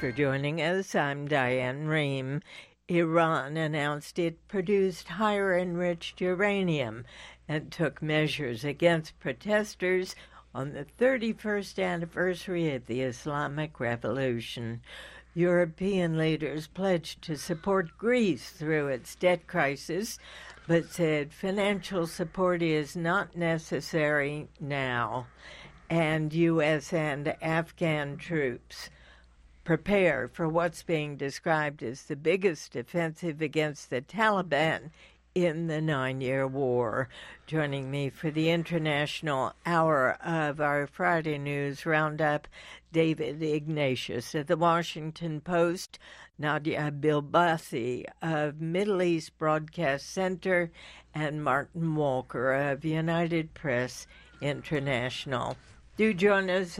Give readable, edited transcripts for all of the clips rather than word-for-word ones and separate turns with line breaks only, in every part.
for joining us. I'm Diane Rehm. Iran announced it produced higher enriched uranium and took measures against protesters on the 31st anniversary of the Islamic Revolution. European leaders pledged to support Greece through its debt crisis, but said financial support is not necessary now. And U.S. and Afghan troops prepare for what's being described as the biggest offensive against the Taliban in the 9-year war. Joining me for the international hour of our Friday News Roundup, David Ignatius of The Washington Post, Nadia Bilbassi of Middle East Broadcast Center, and Martin Walker of United Press International. Do join us,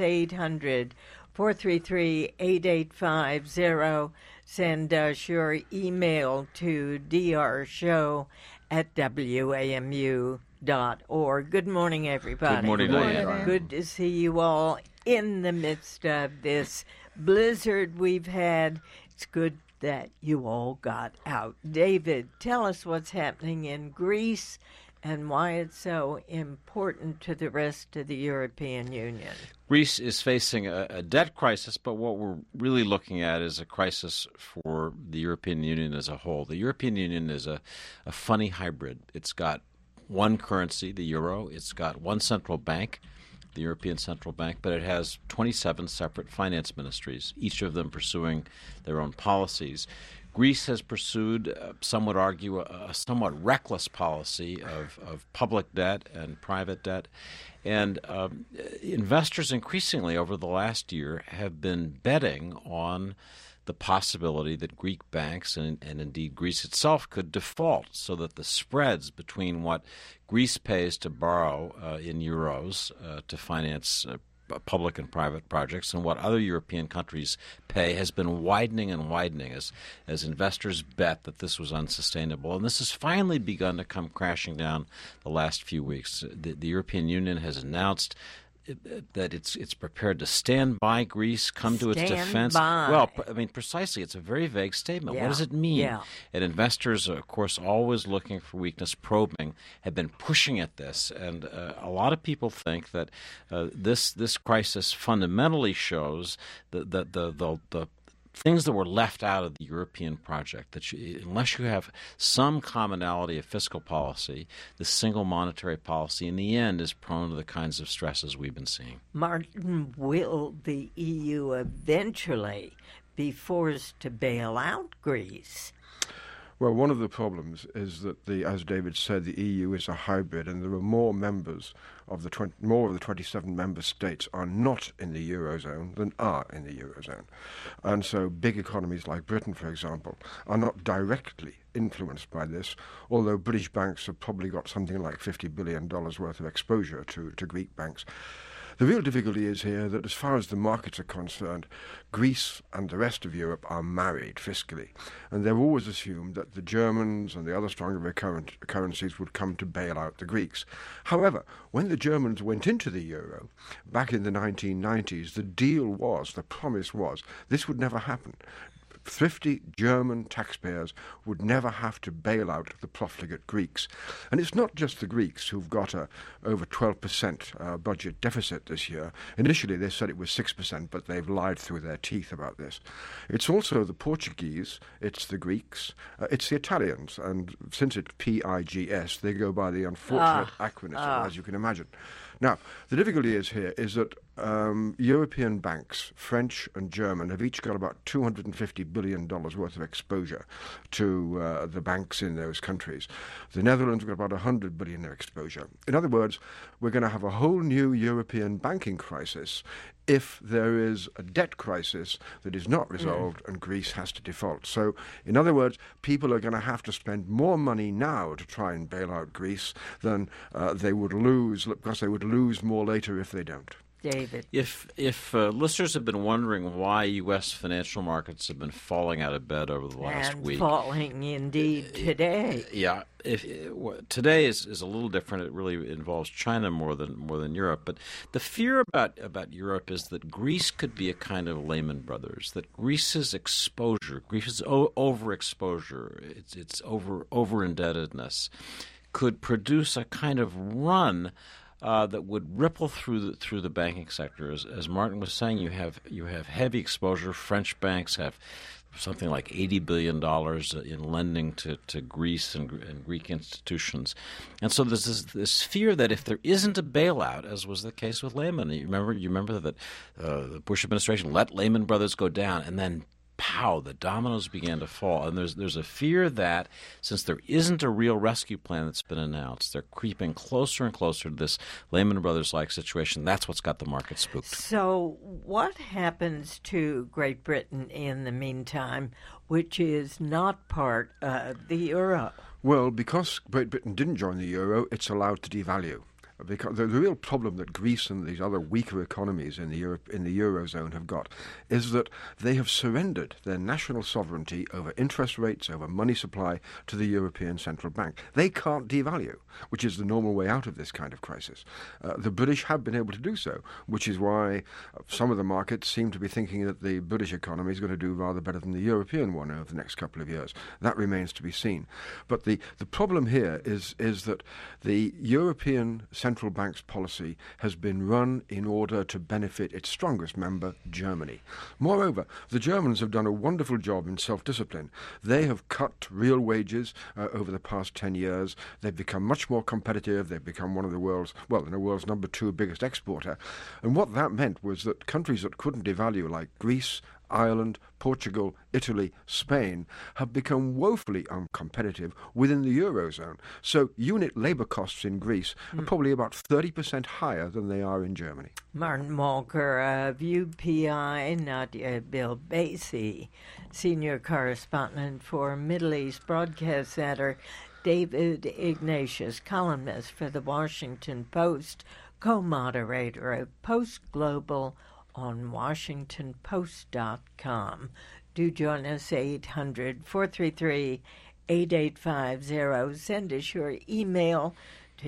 800-433-8850. Send us your email to drshow@wamu.org. Good morning, everybody.
Good morning, Diane.
Good to see you all in the midst of this blizzard we've had. It's good that you all got out. David, tell us what's happening in Greece and why it's so important to the rest of the European Union.
Greece is facing a debt crisis, but what we're really looking at is a crisis for the European Union as a whole. The European Union is a funny hybrid. It's got one currency, the euro. It's got one central bank, the European Central Bank, but it has 27 separate finance ministries, each of them pursuing their own policies. Greece has pursued, some would argue, a somewhat reckless policy of public debt and private debt. And investors increasingly over the last year have been betting on the possibility that Greek banks and indeed Greece itself could default, so that the spreads between what Greece pays to borrow in euros to finance public and private projects and what other European countries pay has been widening and widening as investors bet that this was unsustainable. And this has finally begun to come crashing down the last few weeks. The European Union has announced that it's prepared to stand by Greece, come to its defense. Well, I mean, precisely. It's a very vague statement. What does it mean?
Yeah.
And investors, of course, always looking for weakness, probing, have been pushing at this. And a lot of people think that this crisis fundamentally shows the things that were left out of the European project, that unless you have some commonality of fiscal policy, the single monetary policy in the end is prone to the kinds of stresses we've been seeing.
Martin, will the EU eventually be forced to bail out Greece?
Well, one of the problems is that, as David said, the EU is a hybrid, and there are more members of the 27 member states are not in the Eurozone than are in the Eurozone. And so big economies like Britain, for example, are not directly influenced by this, although British banks have probably got something like $50 billion worth of exposure to Greek banks. The real difficulty is here that as far as the markets are concerned, Greece and the rest of Europe are married fiscally. And they've always assumed that the Germans and the other stronger currencies would come to bail out the Greeks. However, when the Germans went into the euro back in the 1990s, the promise was, this would never happen. Thrifty German taxpayers would never have to bail out the profligate Greeks. And it's not just the Greeks who've got a over 12% budget deficit this year. Initially they said it was 6%, but they've lied through their teeth about this. It's also the Portuguese, it's the Greeks, it's the Italians. And since it's PIGS, they go by the unfortunate acronym, as you can imagine. Now, the difficulty is that European banks, French and German, have each got about $250 billion worth of exposure to the banks in those countries. The Netherlands have got about $100 billion of exposure. In other words, we're going to have a whole new European banking crisis if there is a debt crisis that is not resolved and Greece has to default. So, in other words, people are going to have to spend more money now to try and bail out Greece than they would lose, because they would lose more later if they don't.
David.
If listeners have been wondering why U.S. financial markets have been falling out of bed over the last week,
falling indeed today.
Today is a little different. It really involves China more than Europe. But the fear about Europe is that Greece could be a kind of Lehman Brothers. That Greece's overexposure, its over indebtedness, could produce a kind of run that would ripple through the banking sector. As Martin was saying, you have heavy exposure. French banks have something like $80 billion in lending to Greece and Greek institutions. And so there's this fear that if there isn't a bailout, as was the case with Lehman, you remember that the Bush administration let Lehman Brothers go down, and then pow, the dominoes began to fall. And there's a fear that since there isn't a real rescue plan that's been announced, they're creeping closer and closer to this Lehman Brothers-like situation. That's what's got the market spooked.
So what happens to Great Britain in the meantime, which is not part of the euro?
Well, because Great Britain didn't join the euro, it's allowed to devalue. Because the real problem that Greece and these other weaker economies in the eurozone have got is that they have surrendered their national sovereignty over interest rates, over money supply to the European Central Bank. They can't devalue, which is the normal way out of this kind of crisis. The British have been able to do so, which is why some of the markets seem to be thinking that the British economy is going to do rather better than the European one over the next couple of years. That remains to be seen. But the problem here is that the European Central Bank's policy has been run in order to benefit its strongest member, Germany. Moreover, the Germans have done a wonderful job in self-discipline. They have cut real wages over the past 10 years. They've become much more competitive. They've become one of the world's number 2 biggest exporter. And what that meant was that countries that couldn't devalue, like Greece, Ireland, Portugal, Italy, Spain, have become woefully uncompetitive within the Eurozone. So unit labour costs in Greece are probably about 30% higher than they are in Germany.
Martin Malker of UPI, Nadia Bilbasi, Senior Correspondent for Middle East Broadcast Center, David Ignatius, columnist for The Washington Post, co-moderator of Post Global on WashingtonPost.com. Do join us, 800-433-8850. Send us your email to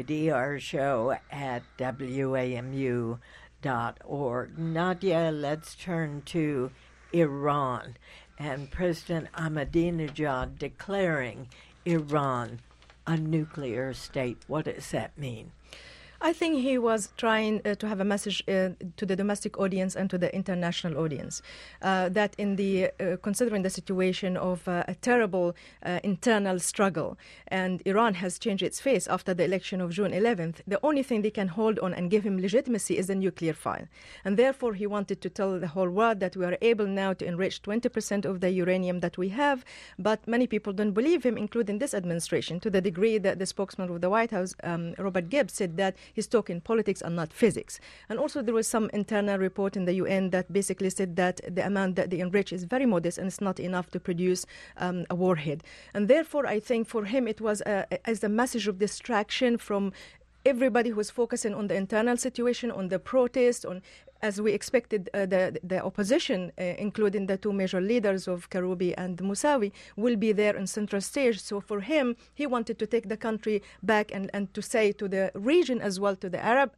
drshow@wamu.org. Nadia, let's turn to Iran and President Ahmadinejad declaring Iran a nuclear state. What does that mean?
I think he was trying to have a message to the domestic audience and to the international audience that in the considering the situation of a terrible internal struggle, and Iran has changed its face after the election of June 11th, the only thing they can hold on and give him legitimacy is the nuclear file. And therefore he wanted to tell the whole world that we are able now to enrich 20% of the uranium that we have, but many people don't believe him, including this administration, to the degree that the spokesman of the White House, Robert Gibbs, said that he's talking politics and not physics. And also there was some internal report in the UN that basically said that the amount that they enrich is very modest and it's not enough to produce a warhead. And therefore I think for him it was as a message of distraction from everybody who was focusing on the internal situation, on the protest, on, as we expected, the opposition, including the 2 major leaders of Karoubi and Mousavi, will be there in central stage. So for him, he wanted to take the country back and to say to the region as well, to the Arab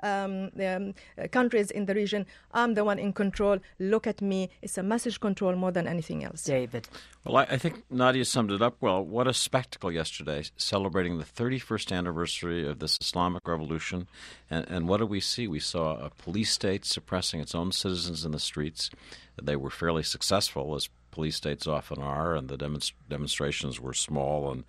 countries in the region, I'm the one in control, look at me. It's a message control more than anything else.
David.
Well, I think Nadia summed it up well. What a spectacle yesterday, celebrating the 31st anniversary of this Islamic revolution. And what did we see? We saw a police state suppressing its own citizens in the streets. They were fairly successful, as police states often are, and the demonstrations were small, and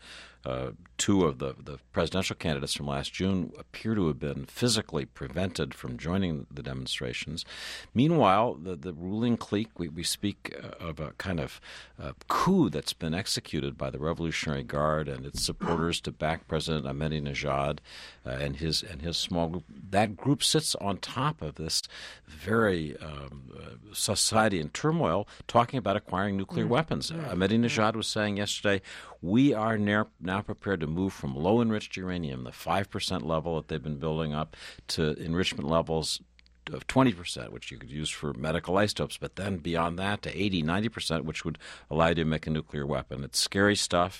2 of the presidential candidates from last June appear to have been physically prevented from joining the demonstrations. Meanwhile, the ruling clique, we speak of a kind of coup that's been executed by the Revolutionary Guard and its supporters to back President Ahmadinejad and his small group. That group sits on top of this very society in turmoil, talking about acquiring nuclear weapons. Ahmadinejad was saying yesterday, we are now prepared to move from low-enriched uranium, the 5% level that they've been building up, to enrichment levels 20%, which you could use for medical isotopes, but then beyond that to 80, 90%, which would allow you to make a nuclear weapon. It's scary stuff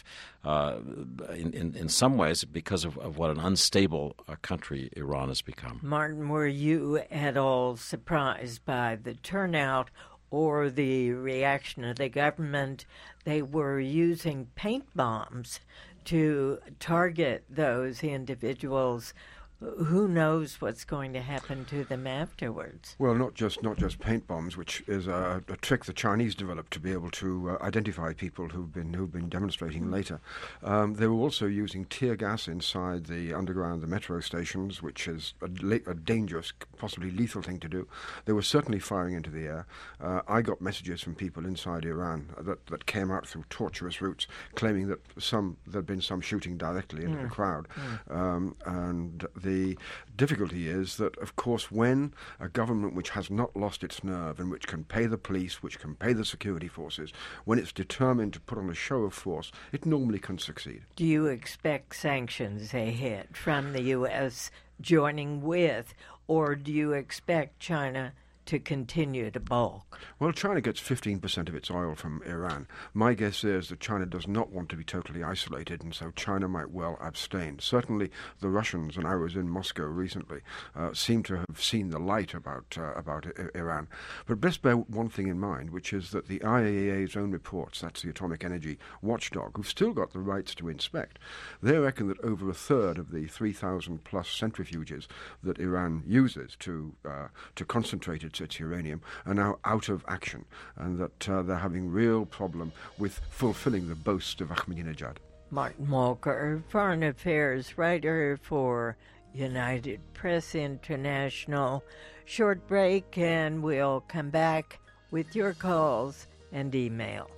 in some ways because of what an unstable country Iran has become.
Martin, were you at all surprised by the turnout or the reaction of the government? They were using paint bombs to target those individuals. Who knows what's going to happen to them afterwards?
Well, not just paint bombs, which is a trick the Chinese developed to be able to identify people who've been demonstrating later. They were also using tear gas inside the metro stations, which is a dangerous, possibly lethal thing to do. They were certainly firing into the air. I got messages from people inside Iran that came out through tortuous routes, claiming that there'd been some shooting directly into the crowd, and the difficulty is that, of course, when a government which has not lost its nerve and which can pay the police, which can pay the security forces, when it's determined to put on a show of force, it normally can succeed.
Do you expect sanctions ahead from the U.S. joining with, or do you expect China to continue to bulk?
Well, China gets 15% of its oil from Iran. My guess is that China does not want to be totally isolated, and so China might well abstain. Certainly the Russians, and I was in Moscow recently, seem to have seen the light about Iran. But best bear one thing in mind, which is that the IAEA's own reports, that's the Atomic Energy Watchdog, who've still got the rights to inspect, they reckon that over a third of the 3,000 plus centrifuges that Iran uses to concentrate its uranium are now out of action, and that they're having real problem with fulfilling the boast of Ahmadinejad.
Martin Walker, foreign affairs writer for United Press International. Short break, and we'll come back with your calls and email.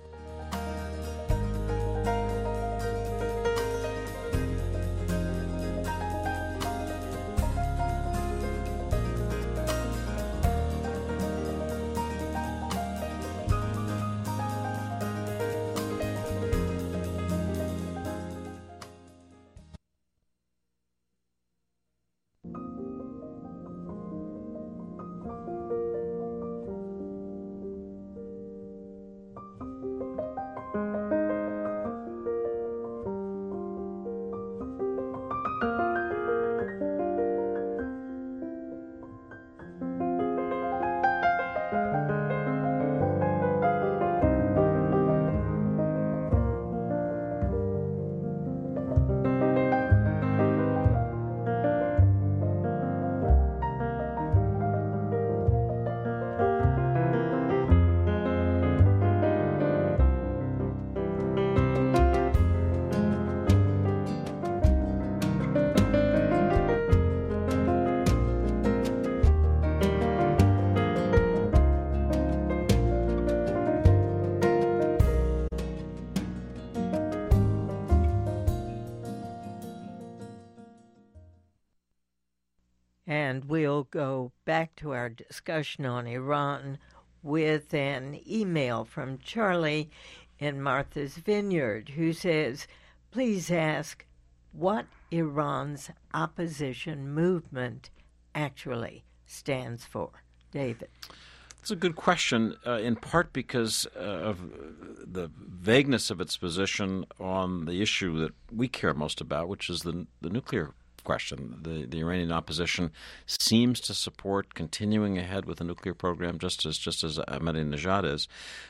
And we'll go back to our discussion on Iran with an email from Charlie in Martha's Vineyard, who says, please ask what Iran's opposition movement actually stands for. David.
It's a good question, in part because of the vagueness of its position on the issue that we care most about, which is the nuclear question. The Iranian opposition seems to support continuing ahead with the nuclear program, just as Ahmadinejad is.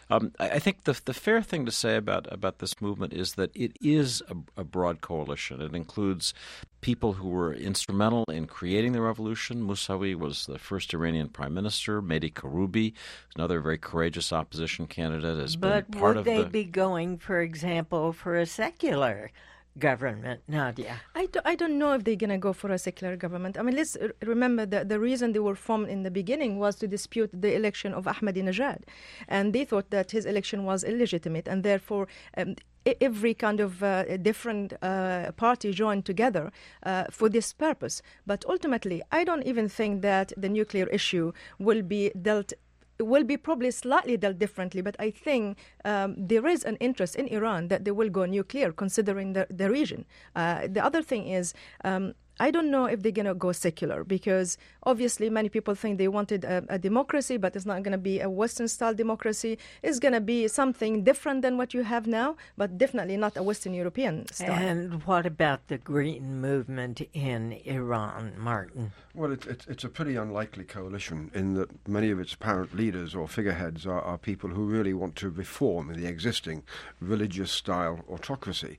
I think the fair thing to say about this movement is that it is a broad coalition. It includes people who were instrumental in creating the revolution. Mousavi was the first Iranian prime minister. Mehdi Karoubi, another very courageous opposition candidate, has been part of the...
But would they be going, for example, for a secular government, Nadia?
I don't know if they're going to go for a secular government. I mean, let's remember that the reason they were formed in the beginning was to dispute the election of Ahmadinejad. And they thought that his election was illegitimate, and therefore every kind of different party joined together for this purpose. But ultimately, I don't even think that the nuclear issue will be probably slightly dealt differently, but I think there is an interest in Iran that they will go nuclear, considering the region. The other thing is, I don't know if they're going to go secular, because obviously many people think they wanted a democracy, but it's not going to be a Western-style democracy. It's going to be something different than what you have now, but definitely not a Western European style.
And what about the Green Movement in Iran, Martin?
Well, it's a pretty unlikely coalition in that many of its apparent leaders or figureheads are people who really want to reform the existing religious-style autocracy,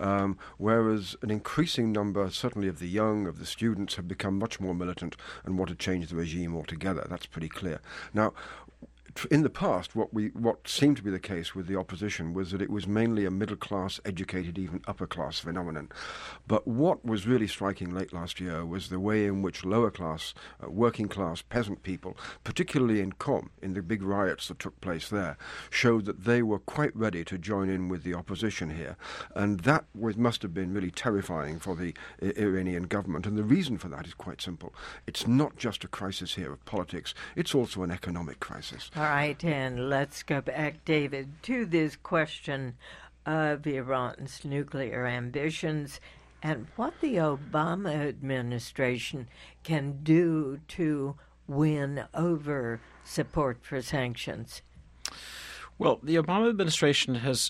whereas an increasing number, certainly of the young, of the students, have become much more militant and want to change the regime altogether. That's pretty clear. Now, in the past, what seemed to be the case with the opposition was that it was mainly a middle-class, educated, even upper-class phenomenon. But what was really striking late last year was the way in which lower-class, working-class peasant people, particularly in Qom, in the big riots that took place there, showed that they were quite ready to join in with the opposition here. And that must have been really terrifying for the Iranian government. And the reason for that is quite simple. It's not just a crisis here of politics, it's also an economic crisis.
All right, and let's go back, David, to this question of Iran's nuclear ambitions and what the Obama administration can do to win over support for sanctions.
Well, the Obama administration has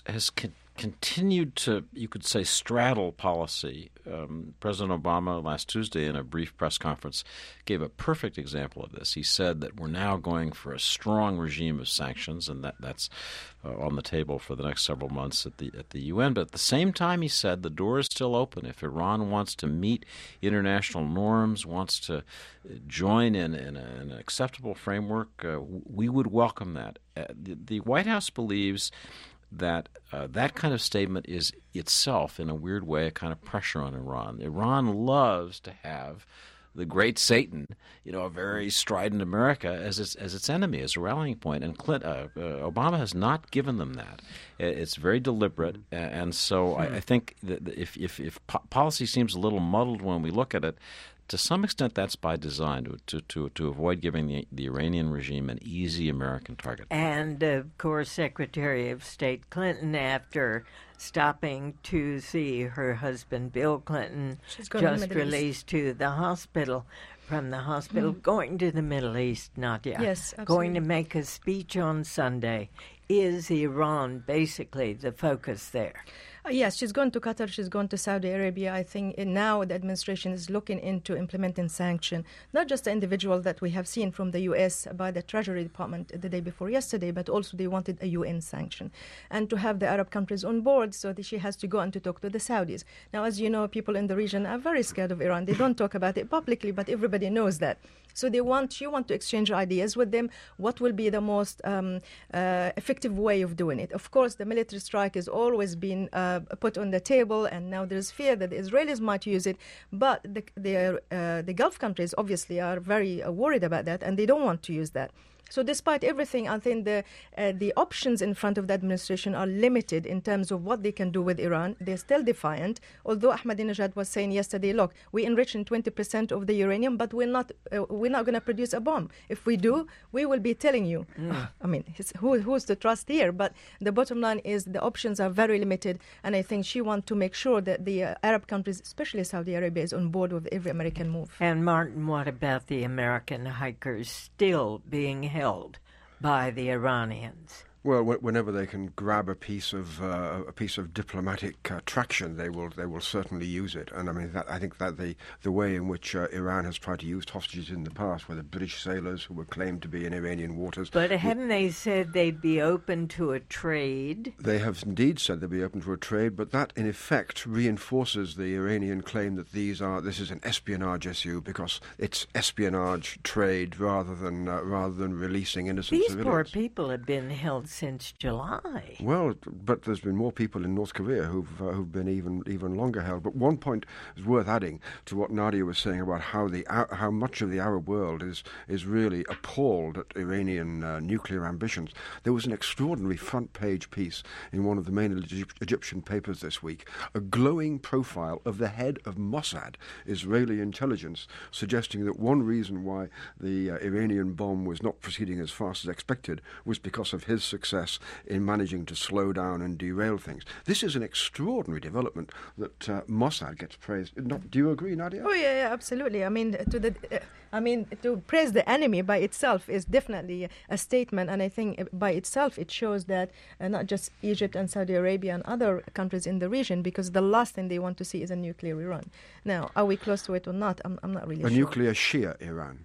continued to, you could say, straddle policy. President Obama last Tuesday in a brief press conference gave a perfect example of this. He said that we're now going for a strong regime of sanctions, and that's on the table for the next several months at the UN. But at the same time, he said the door is still open. If Iran wants to meet international norms, wants to join in an acceptable framework, we would welcome that. The White House believes that that kind of statement is itself, in a weird way, a kind of pressure on Iran. Iran loves to have the great Satan, a very strident America as its enemy, as a rallying point. And Obama has not given them that. It's very deliberate, and so I think that if policy seems a little muddled when we look at it, to some extent, that's by design, to avoid giving the Iranian regime an easy American target.
And, of course, Secretary of State Clinton, after stopping to see her husband, Bill Clinton, just released from the hospital, going to the Middle East, Nadia.
Yes, absolutely.
Going to make a speech on Sunday. Is Iran basically the focus there?
Yes, she's gone to Qatar, she's gone to Saudi Arabia. I think now the administration is looking into implementing sanction, not just the individual that we have seen from the U.S. by the Treasury Department the day before yesterday, but also they wanted a UN sanction. And to have the Arab countries on board, so that she has to go and to talk to the Saudis. Now, as you know, people in the region are very scared of Iran. They don't talk about it publicly, but everybody knows that. So she want to exchange ideas with them. What will be the most effective way of doing it? Of course, the military strike has always been put on the table, and now there's fear that the Israelis might use it. But the Gulf countries obviously are very worried about that, and they don't want to use that. So despite everything, I think the options in front of the administration are limited in terms of what they can do with Iran. They're still defiant, although Ahmadinejad was saying yesterday, look, we enrich in 20% of the uranium, but we're not going to produce a bomb. If we do, we will be telling you. I mean, who's to trust here? But the bottom line is the options are very limited, and I think she wants to make sure that the Arab countries, especially Saudi Arabia, is on board with every American move.
And Martin, what about the American hikers still being held by the Iranians?
Well, whenever they can grab a piece of diplomatic traction, they will certainly use it. And I mean, I think that the way in which Iran has tried to use hostages in the past, where the British sailors who were claimed to be in Iranian waters.
But haven't they said they'd be open to a trade?
They have indeed said they'd be open to a trade, but that in effect reinforces the Iranian claim that this is an espionage issue, because it's espionage trade rather than releasing innocent civilians.
These poor people have been held since July.
Well, but there's been more people in North Korea who've been even longer held. But one point is worth adding to what Nadia was saying about how much of the Arab world is really appalled at Iranian nuclear ambitions. There was an extraordinary front page piece in one of the main Egyptian papers this week, a glowing profile of the head of Mossad, Israeli intelligence, suggesting that one reason why the Iranian bomb was not proceeding as fast as expected was because of his success in managing to slow down and derail things. This is an extraordinary development that Mossad gets praised. Do you agree, Nadia?
Oh yeah, absolutely. I mean, to praise the enemy by itself is definitely a statement, and I think by itself it shows that not just Egypt and Saudi Arabia and other countries in the region, because the last thing they want to see is a nuclear Iran. Now, are we close to it or not? I'm not really sure.
A nuclear Shia Iran.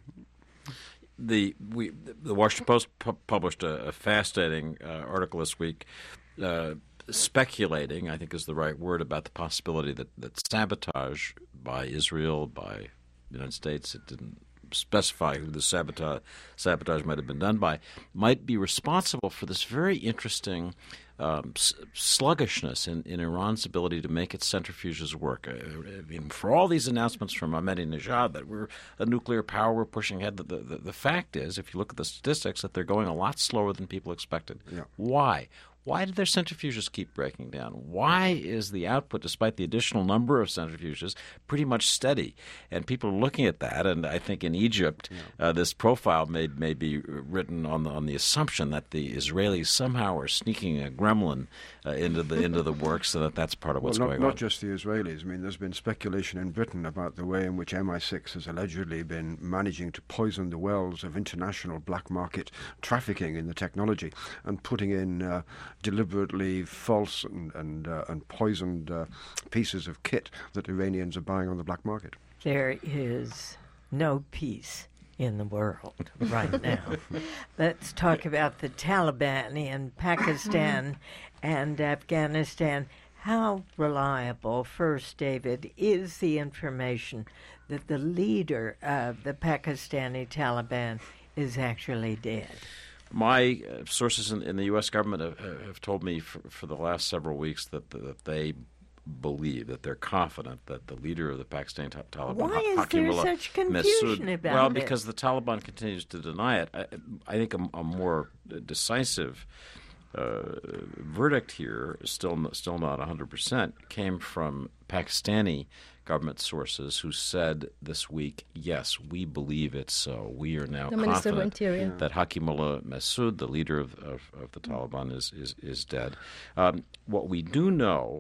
The Washington Post published a fascinating article this week speculating, I think is the right word, about the possibility that sabotage by Israel, by the United States, it didn't specify who the sabotage might have been done by, might be responsible for this very interesting sluggishness in Iran's ability to make its centrifuges work. I mean, for all these announcements from Ahmadinejad that we're a nuclear power, we're pushing ahead, the fact is, if you look at the statistics, that they're going a lot slower than people expected.
Yeah.
Why? Why did their centrifuges keep breaking down? Why is the output, despite the additional number of centrifuges, pretty much steady? And people are looking at that, and I think in Egypt, this profile may be written on the assumption that the Israelis somehow are sneaking a gremlin into the works, so that's part of what's going on.
Not just the Israelis. I mean, there's been speculation in Britain about the way in which MI6 has allegedly been managing to poison the wells of international black market trafficking in the technology and putting in deliberately false and poisoned pieces of kit that Iranians are buying on the black market.
There is no peace in the world right now. Let's talk about the Taliban in Pakistan and Afghanistan. How reliable, first, David, is the information that the leader of the Pakistani Taliban is actually dead?
My sources in the U.S. government have told me for the last several weeks that they believe, that they're confident that the leader of the Pakistani Taliban,
Why is there such confusion about it?
Well, because the Taliban continues to deny it. I think a more decisive verdict here, still not 100%, came from Pakistani government sources who said this week, yes, we believe it's so. We are now confident that Hakimullah Masood, the leader of the Taliban, is dead. What we do know,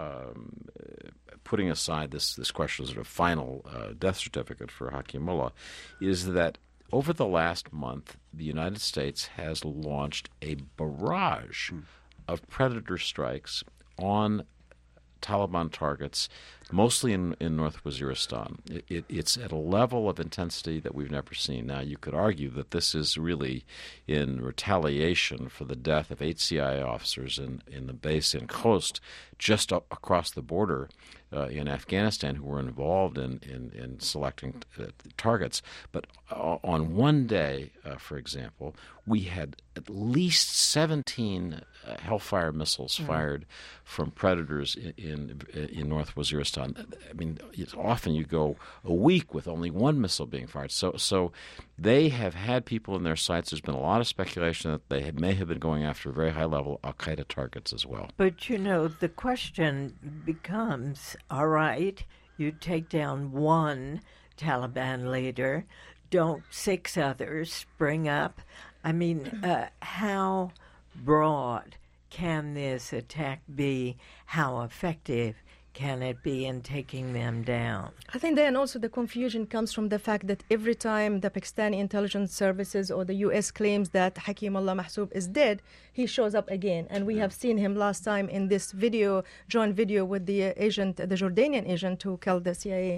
putting aside this question of sort of final death certificate for Hakimullah, is that over the last month, the United States has launched a barrage of Predator strikes on Taliban targets, mostly in North Waziristan. It's at a level of intensity that we've never seen. Now, you could argue that this is really in retaliation for the death of 8 CIA officers in the base in Khost, just across the border in Afghanistan, who were involved in selecting targets. But on one day, for example, we had at least 17 Hellfire missiles fired from Predators in North Waziristan. I mean, often you go a week with only one missile being fired. So they have had people in their sights. There's been a lot of speculation that they may have been going after very high-level al-Qaeda targets as well.
But, you know, the question becomes, all right, you take down one Taliban leader, don't 6 others spring up? I mean, how broad can this attack be? How effective can it be in taking them down?
I think then also the confusion comes from the fact that every time the Pakistani intelligence services or the U.S. claims that Hakimullah Masood is dead, he shows up again. And we have seen him last time in this video, joint video with the agent, the Jordanian agent who killed the CIA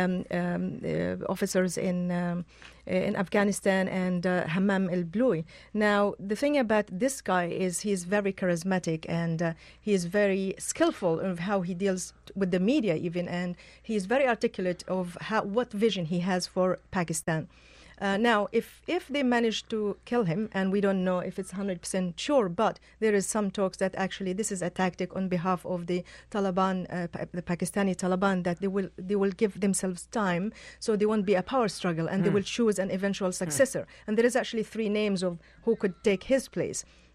officers in Afghanistan, and Hammam el-Bloui. Now, the thing about this guy is he's very charismatic and he is very skillful in how he deals with the media even, and he is very articulate of what vision he has for Pakistan. Now, if they manage to kill him, and we don't know if it's 100% sure, but there is some talks that actually this is a tactic on behalf of the Taliban, the Pakistani Taliban, that they will give themselves time, so there won't be a power struggle, and they will choose an eventual successor. And there is actually 3 names of who could take his place.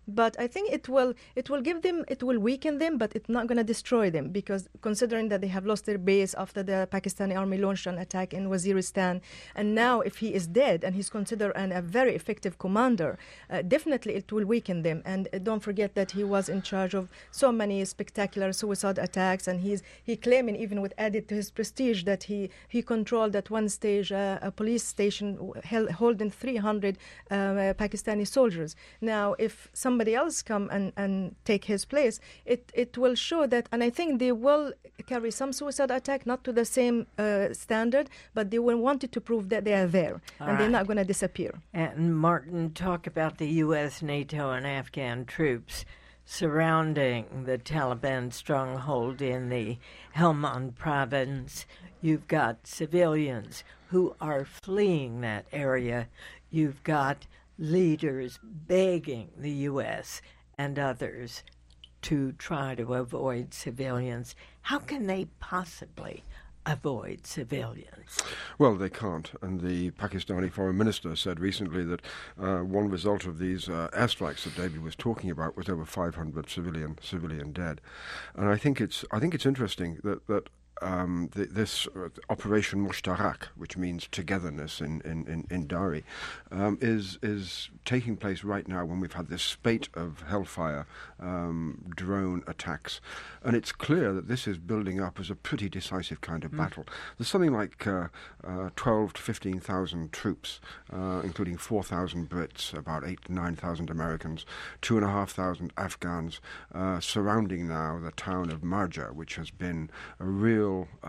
But I think it will weaken them, but it's not going to destroy them, because considering that they have lost their base after the Pakistani army launched an attack in Waziristan, and now if he is dead and he's considered a very effective commander, definitely it will weaken them. And don't forget that he was in charge of so many spectacular suicide attacks, and he claiming, even with added to his prestige, that he controlled at one stage a police station holding 300 Pakistani soldiers. Now, if somebody else come and take his place, it will show that, and I think they will carry some suicide attack, not to the same standard, but they will want to prove that they are there, and they're not going to disappear.
And Martin, talk about the U.S., NATO, and Afghan troops surrounding the Taliban stronghold in the Helmand province. You've got civilians who are fleeing that area. You've got leaders begging the U.S. and others to try to avoid civilians. How can they possibly avoid civilians?
Well, they can't. And the Pakistani foreign minister said recently that one result of these airstrikes that David was talking about was over 500 civilian dead. And I think it's interesting that this Operation Mushtarak, which means togetherness in Dari, is taking place right now when we've had this spate of Hellfire drone attacks. And it's clear that this is building up as a pretty decisive kind of battle. There's something like 12 to 15,000 troops, including 4,000 Brits, about 8,000 to 9,000 Americans, 2,500 Afghans, surrounding now the town of Marja, which has been a real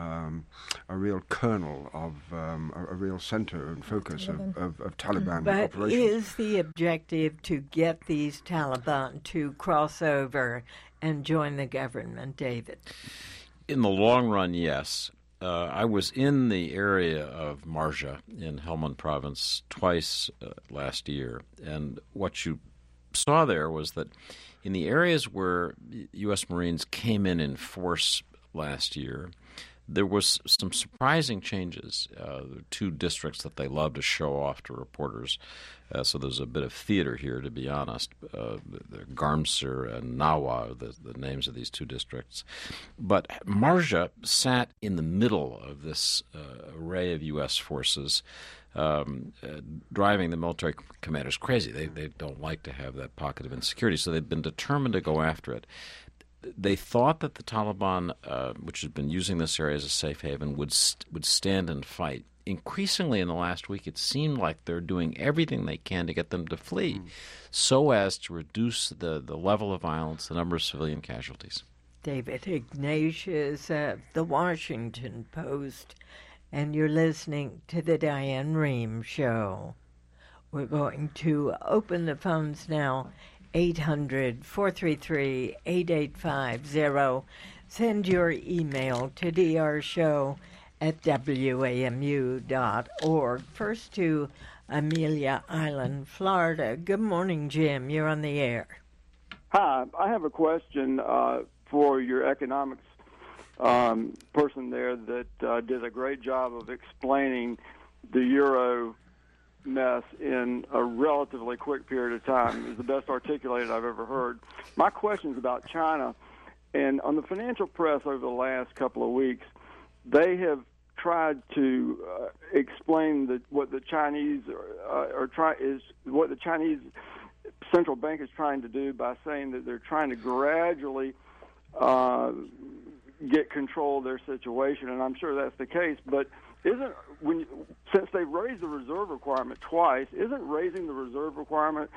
kernel of a real center and focus of Taliban operations.
But is the objective to get these Taliban to cross over and join the government, David?
In the long run, yes. I was in the area of Marja in Helmand province twice last year, and what you saw there was that in the areas where U.S. Marines came in force last year, there was some surprising changes. Two districts that they love to show off to reporters. So there's a bit of theater here, to be honest. Garmsir and Nawa are the names of these two districts. But Marja sat in the middle of this array of U.S. forces, driving the military commanders crazy. They don't like to have that pocket of insecurity, so they've been determined to go after it. They thought that the Taliban, which had been using this area as a safe haven, would stand and fight. Increasingly in the last week, it seemed like they're doing everything they can to get them to flee, so as to reduce the level of violence, the number of civilian casualties.
David Ignatius of The Washington Post, and you're listening to the Diane Rehm Show. We're going to open the phones now. 800-433-8850. Send your email to drshow@wamu.org. First to Amelia Island, Florida. Good morning, Jim. You're on the air.
Hi. I have a question for your economics person there that did a great job of explaining the euro mess in a relatively quick period of time. It was the best articulated I've ever heard. My question is about China. And on the financial press over the last couple of weeks, they have tried to explain what the Chinese what the Chinese central bank is trying to do by saying that they're trying to gradually get control of their situation, and I'm sure that's the case. But since they've raised the reserve requirement twice, isn't raising the reserve requirement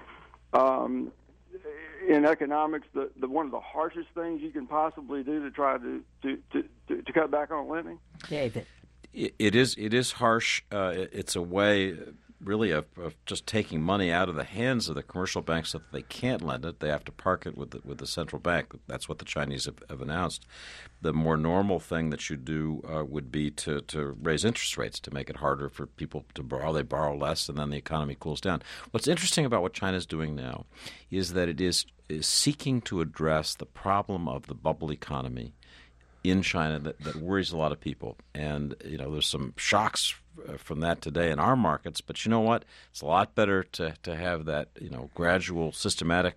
in economics the one of the harshest things you can possibly do to try to cut back on lending?
David.
It is harsh. It's a way, really, of just taking money out of the hands of the commercial banks so that they can't lend it. They have to park it with the central bank. That's what the Chinese have announced. The more normal thing that you do would be to raise interest rates to make it harder for people to borrow. They borrow less, and then the economy cools down. What's interesting about what China's doing now is that it is seeking to address the problem of the bubble economy in China that worries a lot of people. And, there's some shocks from that today in our markets, but you know what? It's a lot better to have that, gradual, systematic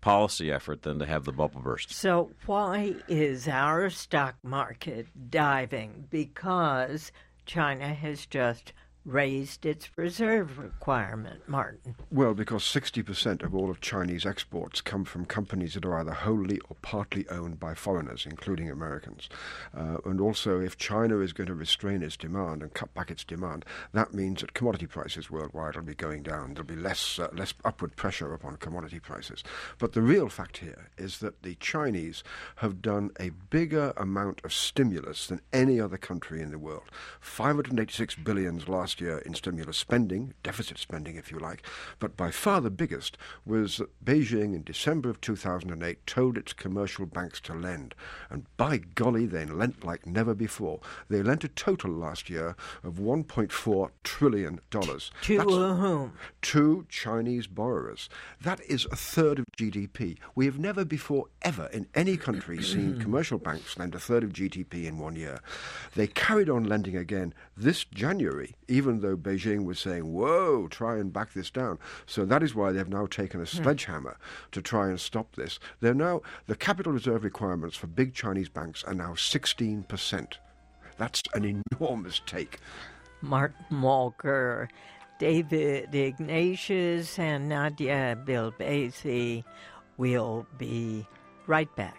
policy effort than to have the bubble burst.
So why is our stock market diving? Because China has just raised its reserve requirement, Martin.
Well, because 60% of all of Chinese exports come from companies that are either wholly or partly owned by foreigners, including Americans. And also, if China is going to restrain its demand and cut back its demand, that means that commodity prices worldwide will be going down. There'll be less upward pressure upon commodity prices. But the real fact here is that the Chinese have done a bigger amount of stimulus than any other country in the world. $586 billion last year in stimulus spending, deficit spending if you like, but by far the biggest was that Beijing in December of 2008 told its commercial banks to lend, and by golly they lent like never before. They lent a total last year of $1.4 trillion.
To whom?
To Chinese borrowers. That is a third of GDP. We have never before ever in any country seen commercial banks lend a third of GDP in 1 year. They carried on lending again this January, even though Beijing was saying, whoa, try and back this down. So that is why they've now taken a sledgehammer to try and stop this. The capital reserve requirements for big Chinese banks are now 16%. That's an enormous take.
Martin Walker, David Ignatius, and Nadia Bilbesi. We'll be right back.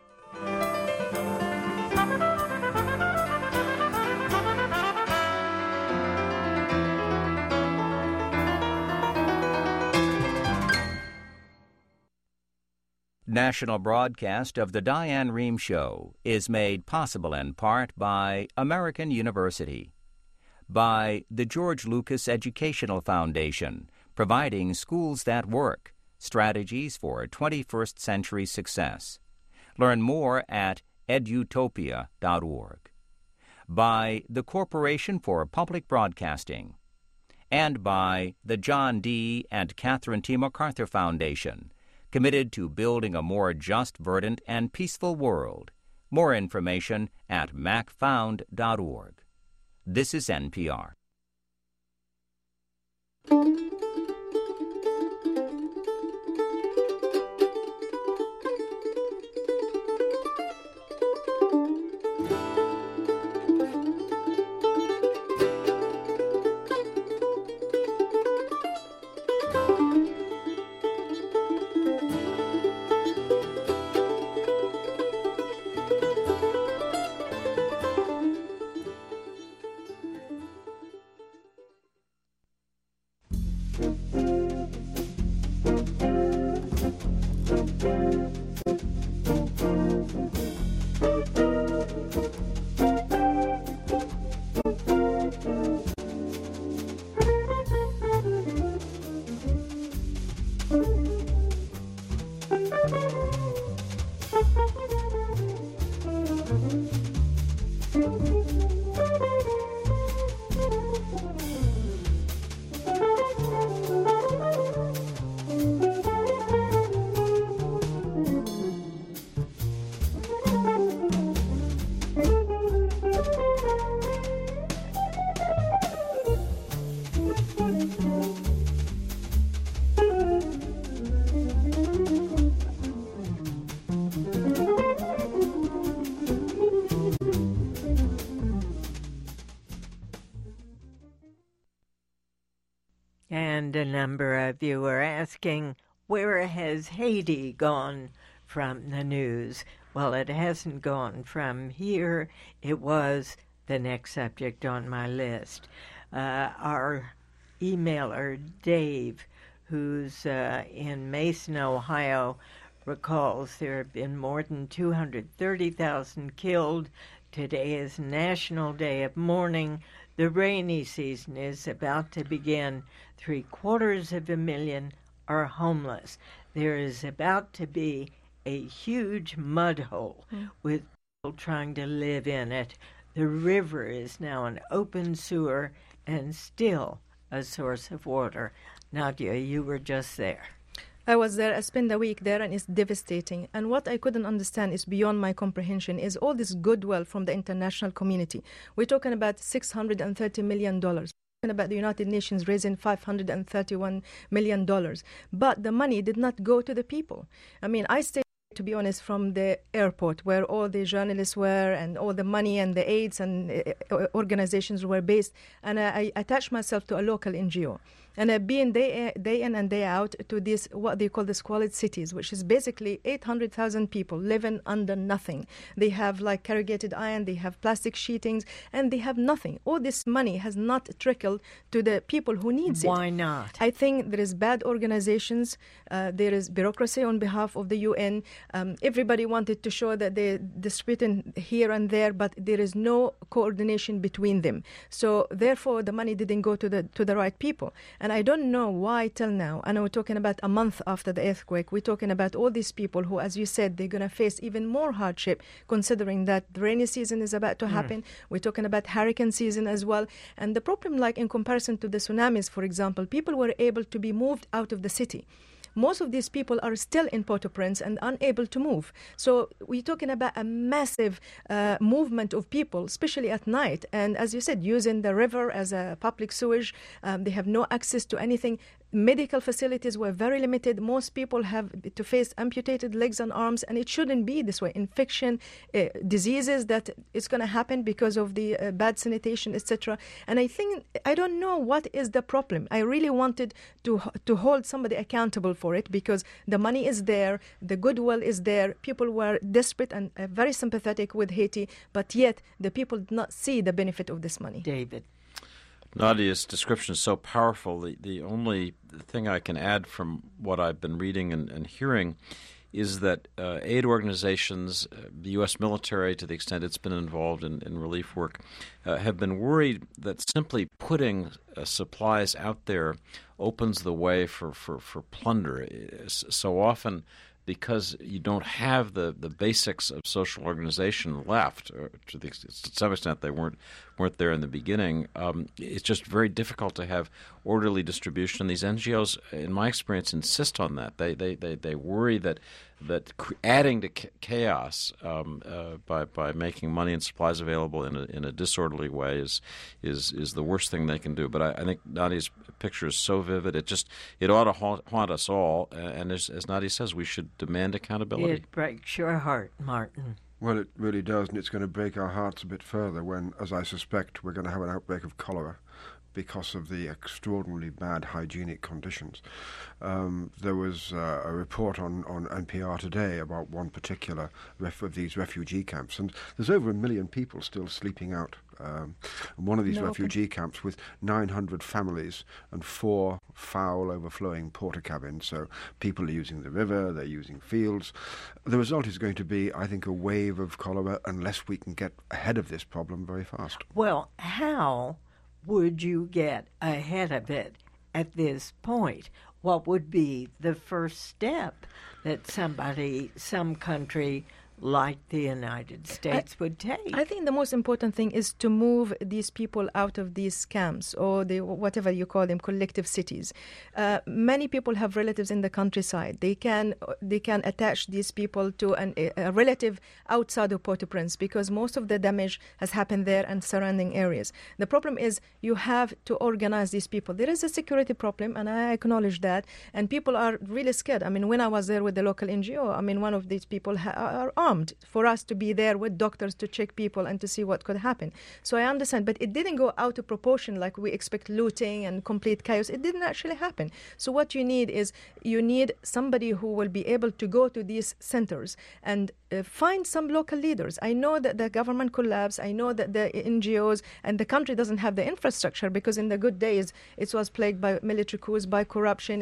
National broadcast of the Diane Rehm Show is made possible in part by American University, by the George Lucas Educational Foundation, providing schools that work, strategies for 21st century success. Learn more at edutopia.org. By the Corporation for Public Broadcasting, and by the John D. and Catherine T. MacArthur Foundation, committed to building a more just, verdant, and peaceful world. More information at macfound.org. This is NPR.
And a number of you are asking, where has Haiti gone from the news? Well, it hasn't gone from here. It was the next subject on my list. Our emailer, Dave, who's in Mason, Ohio, recalls there have been more than 230,000 killed. Today is National Day of Mourning. The rainy season is about to begin. 750,000 are homeless. There is about to be a huge mud hole with people trying to live in it. The river is now an open sewer and still a source of water. Nadia, you were just there.
I was there. I spent a week there, and it's devastating. And what I couldn't understand is beyond my comprehension is all this goodwill from the international community. We're talking about $630 million. about the United Nations raising $531 million, but the money did not go to the people. I mean, I stayed, to be honest, from the airport where all the journalists were and all the money and the aids and organizations were based, and I attached myself to a local NGO. And I've been day in and day out to this, what they call the squalid cities, which is basically 800,000 people living under nothing. They have like corrugated iron, they have plastic sheetings, and they have nothing. All this money has not trickled to the people who needs it.
Why not?
I think there is bad organizations, there is bureaucracy on behalf of the UN. Everybody wanted to show that they're distributing here and there, but there is no coordination between them. So therefore, the money didn't go to the right people. And I don't know why till now, and we're talking about a month after the earthquake, we're talking about all these people who, as you said, they're going to face even more hardship, considering that the rainy season is about to happen. We're talking about hurricane season as well. And the problem, like in comparison to the tsunamis, for example, people were able to be moved out of the city. Most of these people are still in Port-au-Prince and unable to move. So we're talking about a massive movement of people, especially at night. And as you said, using the river as a public sewage, they have no access to anything. Medical facilities were very limited. Most people have to face amputated legs and arms, and it shouldn't be this way. Infection, diseases that is going to happen because of the bad sanitation, etc. And I don't know what is the problem. I really wanted to hold somebody accountable for it, because the money is there, the goodwill is there. People were desperate and very sympathetic with Haiti, but yet the people did not see the benefit of this money.
David.
Nadia's description is so powerful. The only thing I can add from what I've been reading and hearing is that aid organizations, the U.S. military, to the extent it's been involved in relief work, have been worried that simply putting supplies out there opens the way for plunder. So often, because you don't have the basics of social organization left, or to some extent they weren't there in the beginning, it's just very difficult to have orderly distribution. These NGOs, in my experience, insist on that. They worry that adding to chaos by making money and supplies available in a disorderly way is the worst thing they can do. But I think Nadia's picture is so vivid. It ought to haunt us all. And as Nadia says, we should demand accountability.
It breaks your heart, Martin.
Well, it really does, and it's going to break our hearts a bit further when, as I suspect, we're going to have an outbreak of cholera because of the extraordinarily bad hygienic conditions. There was a report on NPR today about one particular of these refugee camps, and there's over 1 million people still sleeping out. One of these refugee camps with 900 families and 4 foul, overflowing porta cabins. So people are using the river, they're using fields. The result is going to be, I think, a wave of cholera unless we can get ahead of this problem very fast.
Well, how would you get ahead of it at this point? What would be the first step that some country like the United States would take?
I think the most important thing is to move these people out of these camps, or whatever you call them, collective cities. Many people have relatives in the countryside. They can attach these people to a relative outside of Port-au-Prince, because most of the damage has happened there and surrounding areas. The problem is you have to organize these people. There is a security problem, and I acknowledge that, and people are really scared. I mean, when I was there with the local NGO, I mean, one of these people are armed for us to be there with doctors to check people and to see what could happen. So I understand, but it didn't go out of proportion like we expect, looting and complete chaos. It didn't actually happen. So what you need is somebody who will be able to go to these centers and find some local leaders. I know that the government collapsed. I know that the NGOs and the country doesn't have the infrastructure, because in the good days it was plagued by military coups, by corruption.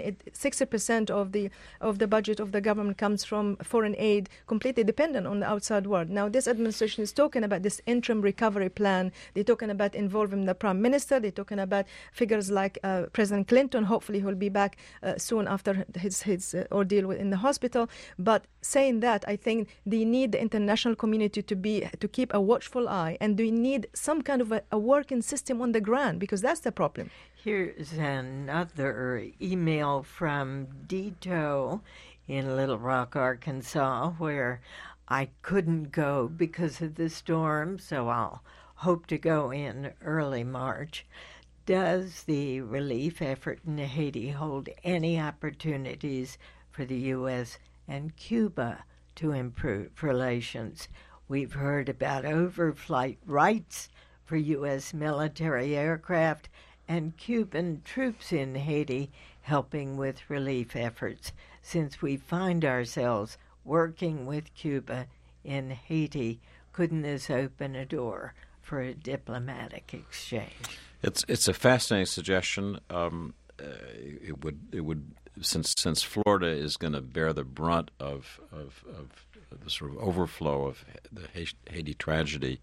60% of the budget of the government comes from foreign aid, completely dependent on the outside world. Now this administration is talking about this interim recovery plan. They're talking about involving the prime minister. They're talking about figures like President Clinton. Hopefully he'll be back soon after his ordeal in the hospital. But saying that, I think they need the international community to keep a watchful eye, and they need some kind of a working system on the ground, because that's the problem.
Here's another email from Dito in Little Rock, Arkansas, where I couldn't go because of the storm, so I'll hope to go in early March. Does the relief effort in Haiti hold any opportunities for the U.S. and Cuba to improve relations? We've heard about overflight rights for U.S. military aircraft and Cuban troops in Haiti helping with relief efforts. Since we find ourselves working with Cuba in Haiti, couldn't this open a door for a diplomatic exchange?
It's a fascinating suggestion. It would since Florida is going to bear the brunt of the sort of overflow of the Haiti tragedy.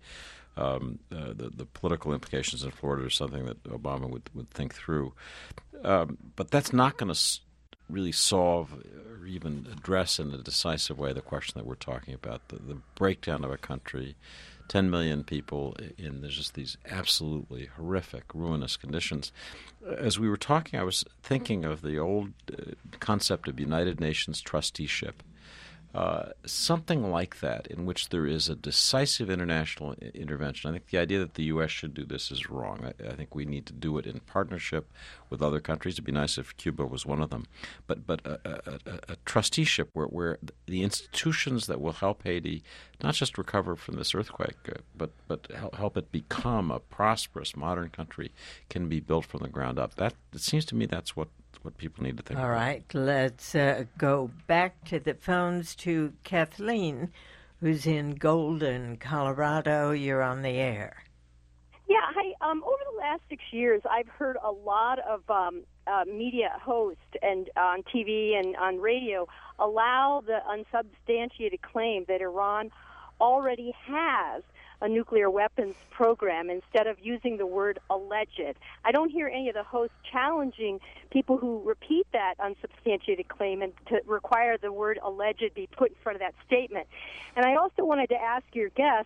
The political implications in Florida are something that Obama would think through. But that's not going to really solve or even address in a decisive way the question that we're talking about, the breakdown of a country, 10 million people there's just these absolutely horrific, ruinous conditions. As we were talking, I was thinking of the old concept of United Nations trusteeship. Something like that, in which there is a decisive international intervention. I think the idea that the U.S. should do this is wrong. I think we need to do it in partnership with other countries. It'd be nice if Cuba was one of them. But a trusteeship where the institutions that will help Haiti not just recover from this earthquake, but help it become a prosperous modern country can be built from the ground up. It seems to me that's what people need to think about.
All right, let's go back to the phones to Kathleen, who's in Golden, Colorado. You're on the air.
Yeah, hi. Over the last 6 years, I've heard a lot of media hosts and on TV and on radio allow the unsubstantiated claim that Iran already has a nuclear weapons program instead of using the word alleged. I don't hear any of the hosts challenging people who repeat that unsubstantiated claim and to require the word alleged be put in front of that statement. And I also wanted to ask your guest,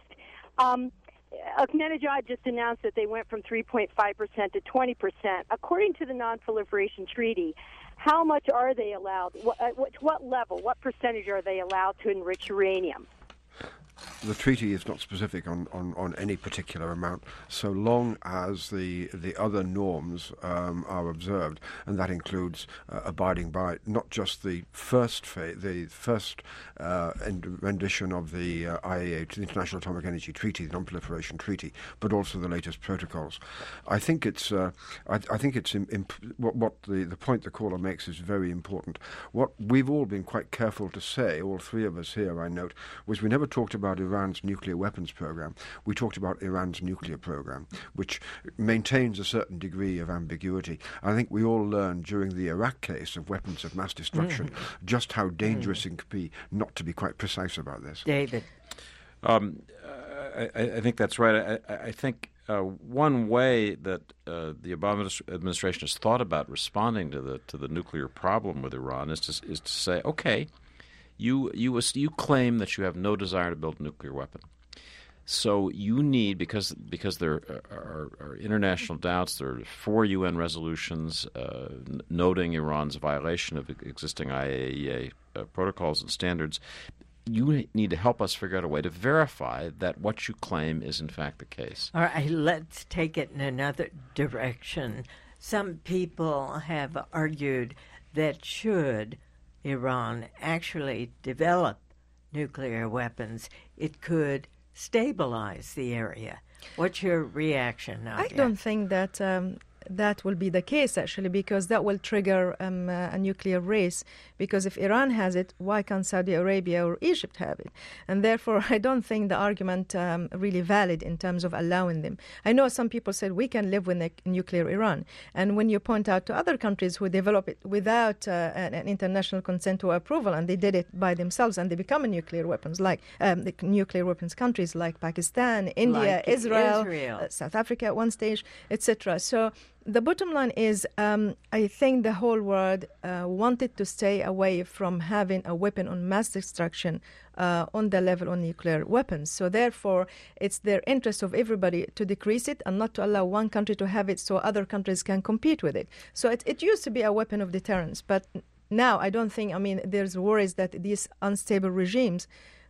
Ahmadinejad just announced that they went from 3.5% to 20%. According to the Non-Proliferation Treaty, how much are they allowed? What level, what percentage are they allowed to enrich uranium?
The treaty is not specific on any particular amount, so long as the other norms are observed, and that includes abiding by not just the first rendition of the IAEA, the International Atomic Energy Treaty, the Non-Proliferation Treaty, but also the latest protocols. I think it's what the point the caller makes is very important. What we've all been quite careful to say, all three of us here, I note, was we never talked about Iran's nuclear weapons program. We talked about Iran's nuclear program, which maintains a certain degree of ambiguity. I think we all learned during the Iraq case of weapons of mass destruction just how dangerous it could be not to be quite precise about this.
David.
I think that's right. I think one way that the Obama administration has thought about responding to the nuclear problem with Iran is to say, okay, you claim that you have no desire to build a nuclear weapon. So you need, because there are international doubts, there are 4 UN resolutions noting Iran's violation of existing IAEA protocols and standards, you need to help us figure out a way to verify that what you claim is in fact the case.
All right, let's take it in another direction. Some people have argued that should Iran actually develop nuclear weapons, it could stabilize the area. What's your reaction, Nadia?
I don't think that that will be the case, actually, because that will trigger a nuclear race. Because if Iran has it, why can't Saudi Arabia or Egypt have it? And therefore, I don't think the argument really valid in terms of allowing them. I know some people said we can live with a nuclear Iran. And when you point out to other countries who develop it without an international consent or approval, and they did it by themselves, and they become a nuclear weapons, like the nuclear weapons countries like Pakistan, India,
like
Israel. South Africa at one stage, etc. So the bottom line is, I think the whole world wanted to stay away from having a weapon on mass destruction on the level of nuclear weapons. So therefore, it's their interest of everybody to decrease it and not to allow one country to have it so other countries can compete with it. So it used to be a weapon of deterrence, but now I don't think, there's worries that these unstable regimes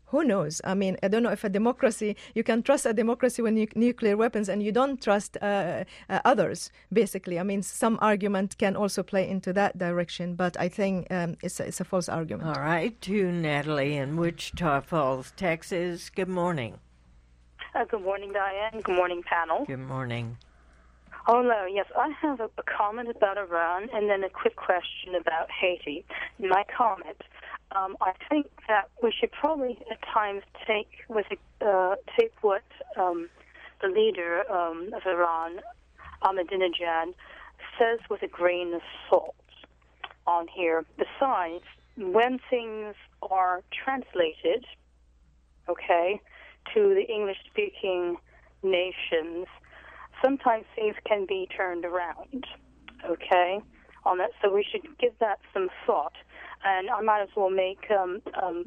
Who knows? I mean, I don't know if a democracy, you can trust a democracy with nuclear weapons and you don't trust others, basically. I mean, some argument can also play into that direction, but I think it's a false argument.
All right. To Natalie in Wichita Falls, Texas. Good morning.
Good morning, Diane. Good morning, panel.
Good morning.
Hello. Yes, I have a comment about Iran and then a quick question about Haiti. My comment, I think that we should probably at times take what the leader of Iran, Ahmadinejad, says with a grain of salt on here. Besides, when things are translated, okay, to the English-speaking nations, sometimes things can be turned around, okay, on that. So we should give that some thought. And I might as well make, an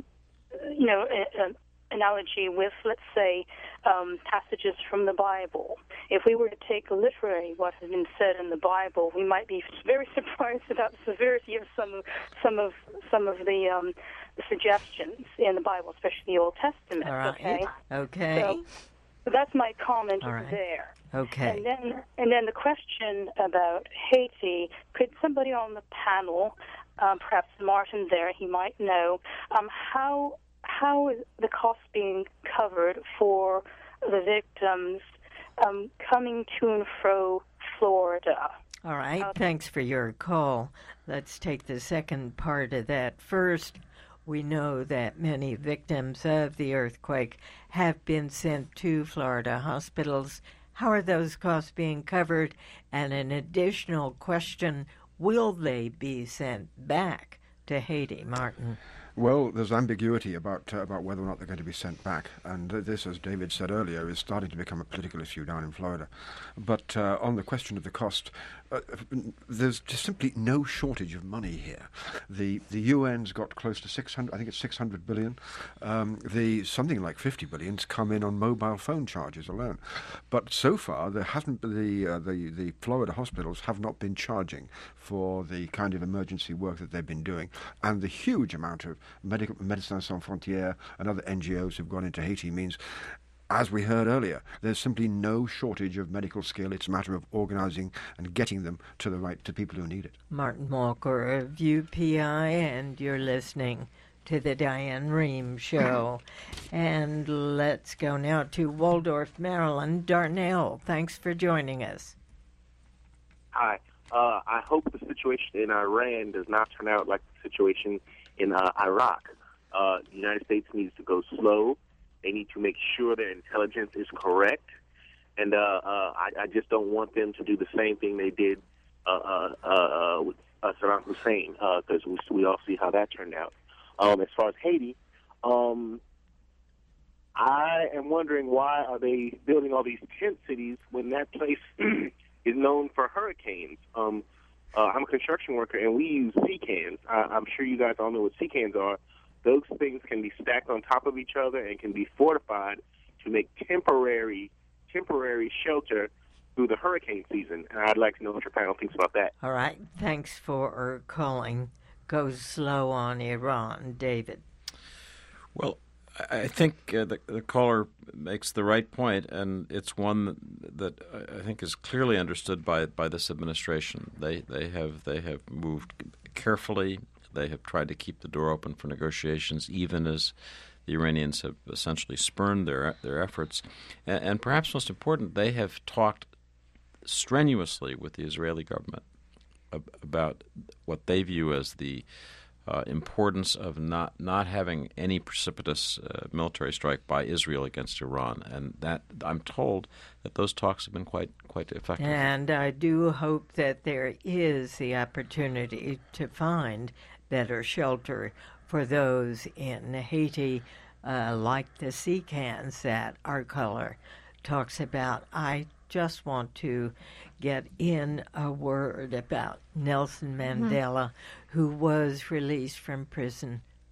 analogy with, let's say, passages from the Bible. If we were to take literally what has been said in the Bible, we might be very surprised about the severity of some of the suggestions in the Bible, especially the Old Testament.
All right. Okay.
So that's my comment
right.
there.
Okay.
And then the question about Haiti, could somebody on the panel, perhaps Martin there, he might know, how is the cost being covered for the victims coming to and fro Florida?
All right. Thanks for your call. Let's take the second part of that first. We know that many victims of the earthquake have been sent to Florida hospitals. How are those costs being covered? And an additional question, will they be sent back to Haiti, Martin?
Well, there's ambiguity about whether or not they're going to be sent back, and this, as David said earlier, is starting to become a political issue down in Florida. But on the question of the cost, there's just simply no shortage of money here. The UN's got close to 600, I think it's 600 billion. Something like 50 billion's come in on mobile phone charges alone. But so far, there hasn't the Florida hospitals have not been charging for the kind of emergency work that they've been doing, and the huge amount of Médecins Sans Frontières and other NGOs who've gone into Haiti means, as we heard earlier, there's simply no shortage of medical skill. It's a matter of organizing and getting them to people who need it.
Martin Walker of UPI, and you're listening to the Diane Rehm Show. And let's go now to Waldorf, Maryland. Darnell, thanks for joining us.
Hi. I hope the situation in Iran does not turn out like the situation in Iraq. The United States needs to go slow. They need to make sure their intelligence is correct. And I just don't want them to do the same thing they did with Saddam Hussein, because we all see how that turned out. As far as Haiti, I am wondering, why are they building all these tent cities when that place is known for hurricanes? I'm a construction worker, and we use sea cans. I'm sure you guys all know what sea cans are. Those things can be stacked on top of each other and can be fortified to make temporary shelter through the hurricane season. And I'd like to know what your panel thinks about that.
All right. Thanks for calling. Go slow on Iran. David.
Well, I think the caller makes the right point, and it's one that I think is clearly understood by this administration. They have moved carefully. They have tried to keep the door open for negotiations, even as the Iranians have essentially spurned their efforts. And perhaps most important, they have talked strenuously with the Israeli government about what they view as the importance of not having any precipitous military strike by Israel against Iran, and that I'm told that those talks have been quite effective.
And I do hope that there is the opportunity to find better shelter for those in Haiti, like the sea cans that our caller talks about. I just want to get in a word about Nelson Mandela, who was released from prison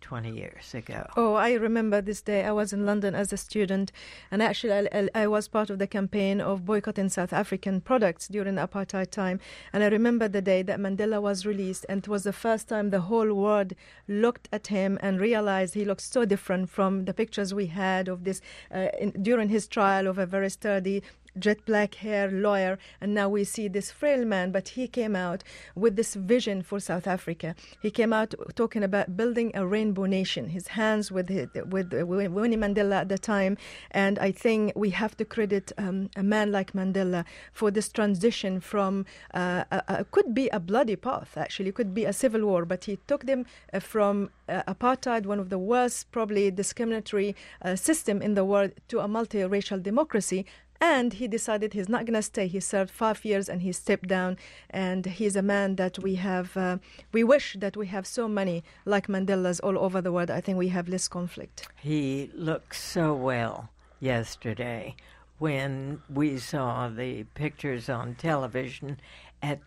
20 years ago.
Oh, I remember this day. I was in London as a student, and actually I was part of the campaign of boycotting South African products during the apartheid time. And I remember the day that Mandela was released, and it was the first time the whole world looked at him and realized he looked so different from the pictures we had of this during his trial, of a very sturdy, jet black hair lawyer, and now we see this frail man. But he came out with this vision for South Africa. He came out talking about building a rainbow nation. His hands with Winnie Mandela at the time, and I think we have to credit a man like Mandela for this transition from could be a bloody path, actually, could be a civil war, but he took them from apartheid, one of the worst, probably discriminatory system in the world, to a multiracial democracy. And he decided he's not going to stay. He served 5 years and he stepped down. And he's a man that we have, we wish that we have so many like Mandela's all over the world. I think we have less conflict.
He looked so well yesterday when we saw the pictures on television at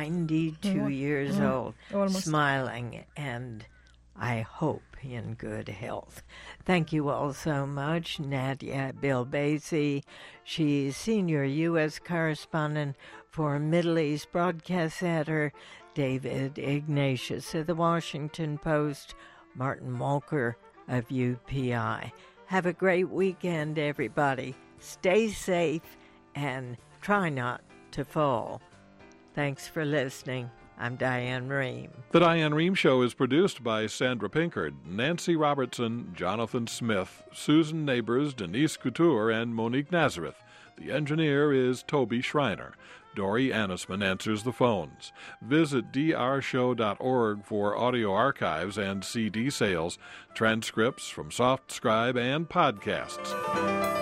92 years old,
almost
smiling, and I hope in good health. Thank you all so much. Nadia Bilbasi, she's senior U.S. correspondent for Middle East Broadcast Center. David Ignatius of the Washington Post. Martin Walker of UPI. Have a great weekend, everybody. Stay safe and try not to fall. Thanks for listening. I'm Diane Rehm.
The Diane Rehm Show is produced by Sandra Pinkard, Nancy Robertson, Jonathan Smith, Susan Neighbors, Denise Couture, and Monique Nazareth. The engineer is Toby Schreiner. Dory Annisman answers the phones. Visit drshow.org for audio archives and CD sales, transcripts from SoftScribe, and podcasts.